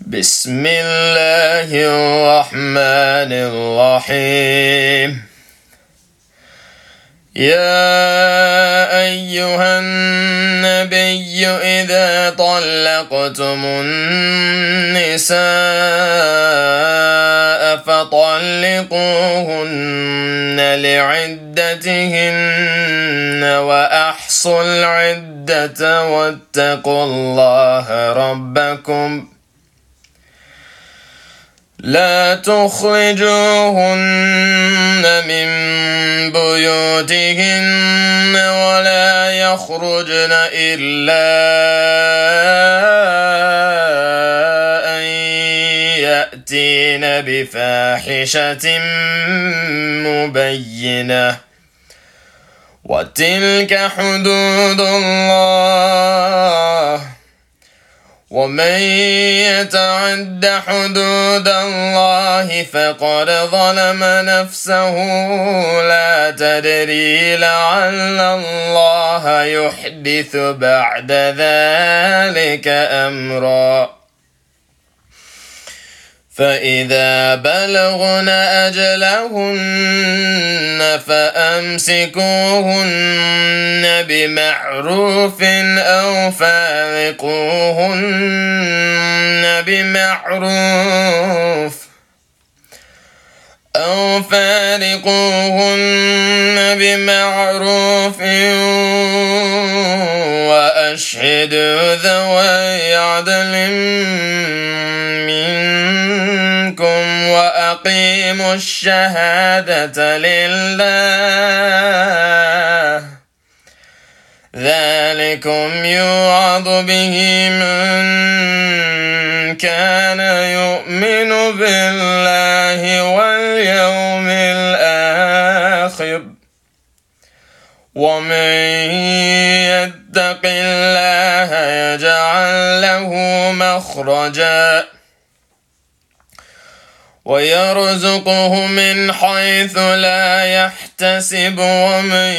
بسم الله الرحمن الرحيم. يا أيها النبي إذا طلقتم النساء فطلقوهن لعدتهن وأحصوا العدة واتقوا الله ربكم لا تخرجوهن من بيوتهن ولا يخرجن إلا أن يأتين بفاحشة مبينة وتلك حدود الله ومن يتعد حدود الله فقد ظلم نفسه لا تدري لعل الله يحدث بعد ذلك أمرا فإذا بلغن أجلهن فأمسكوهن بمعروف أو فارقوهن بمعروف وأشهدوا ذوي عدل منكم وأقيموا الشهادة لله ذلكم يوعظ به من كان يؤمن بالله واليوم الآخر ومن يتق الله يجعل له مخرجا ويرزقه من حيث لا يحتسب ومن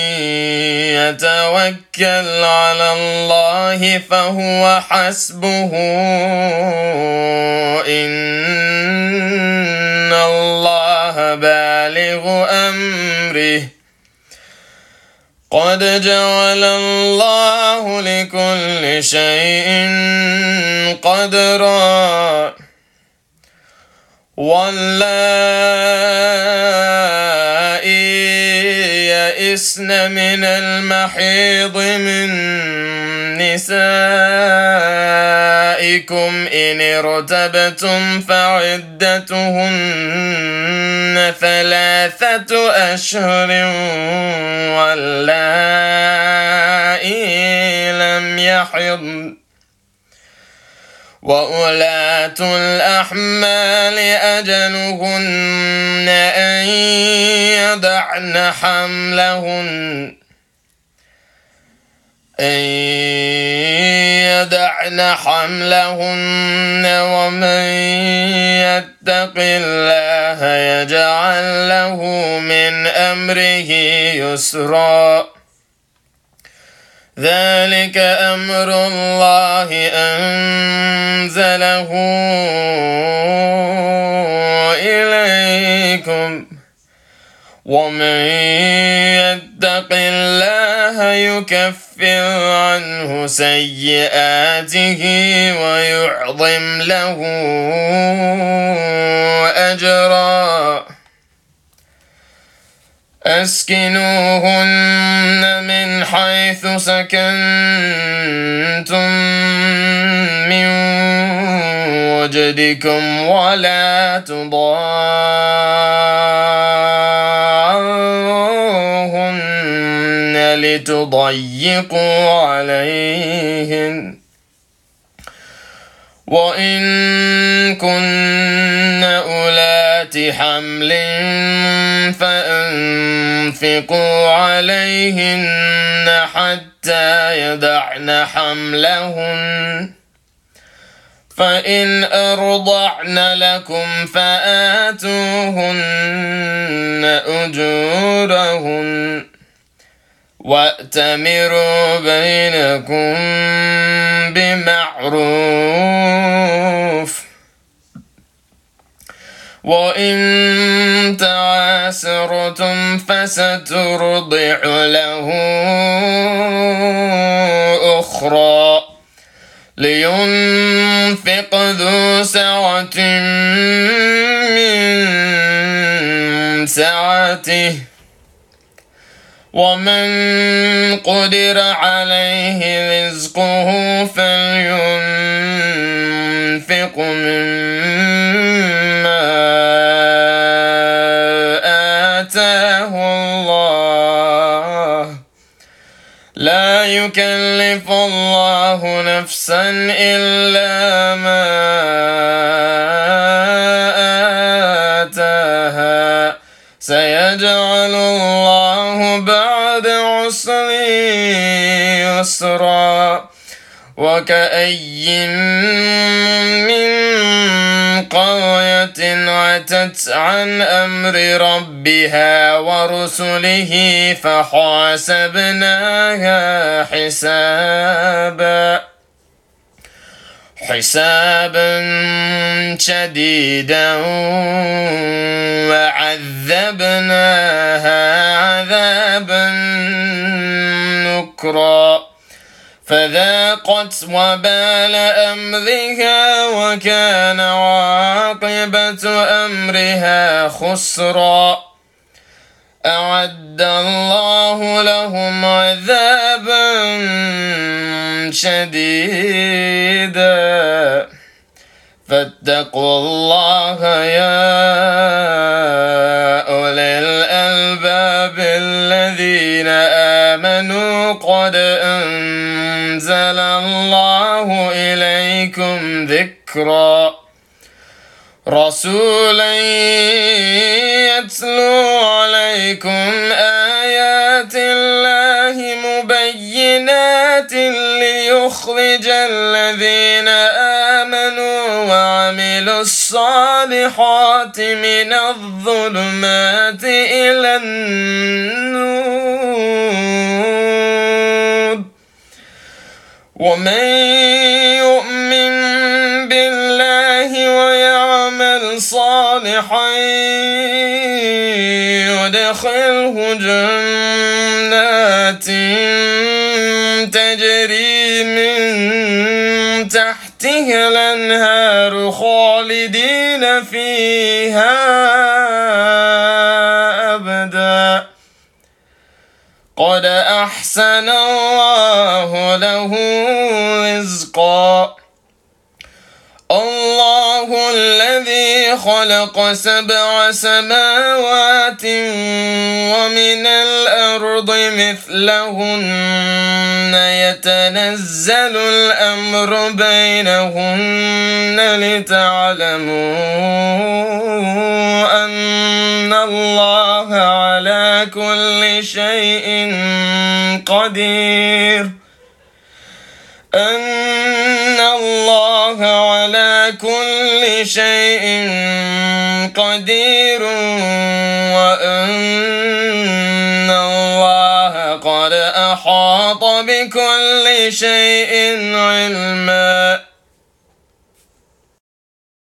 يتوكل على الله فهو حسبه إن الله بالغ أمره قد جعل الله لكل شيء قدرا واللائي يئسن من المحيض من نسائكم إن ارتبتم فعدتهن 3 أشهر واللائي لم يحضن وأولاة الأحمال أجلهن أن يضعن حملهن ومن يتق الله يجعل له من أمره يسرا ذلك أمر الله أنزله إليكم ومن يتق الله يكفر عنه سيئاته ويعظم له أجرا أسكنوهن من حيث سكنتم من وجدكم ولا تضاروهن لتضيقوا عليهن وإن كن أولات حمل فأنفقوا عليهن حتى يضعن حملهن فإن أرضعن لكم فآتوهن أجورهن وأتمروا بينكم بمعروف وإن تعاسرتم فسترضع له أخرى لينفق ذو سعة من سعته ومن قدر عليه رزقه فلينفق مما آتاه الله لا يكلف الله نفسا إلا ما آتاها سيجعل الله بعد عسر يسرا وكأي من قرية عتت عن أمر ربها ورسله فحاسبناها حسابا شديدا وعذبناها عذابا نكرا فذاقت وبال أمرها وكان عاقبة أمرها خسرا أعد الله لهم عذابا شديدا فاتقوا الله يا أولي الألباب الذين آمنوا قد أنزل الله إليكم ذكرا رسولا يتلو عليكم آيات الله مبينات ليخرج الذين آمنوا وعملوا الصالحات من الظلمات إلى النور ومن يؤمن بالله ويعمل صالحا يدخله جنات تجري من تحتها الأنهار خالدين فيها أبدا قد أحسن الله له رزقا الله الذي خلق 7 سماوات ومن الأرض مثلهن يتنزل الأمر بينهن لتعلموا أن الله على كل شيء قدير أن الله على كل شيء قدير وأن الله قد أحاط بكل شيء علما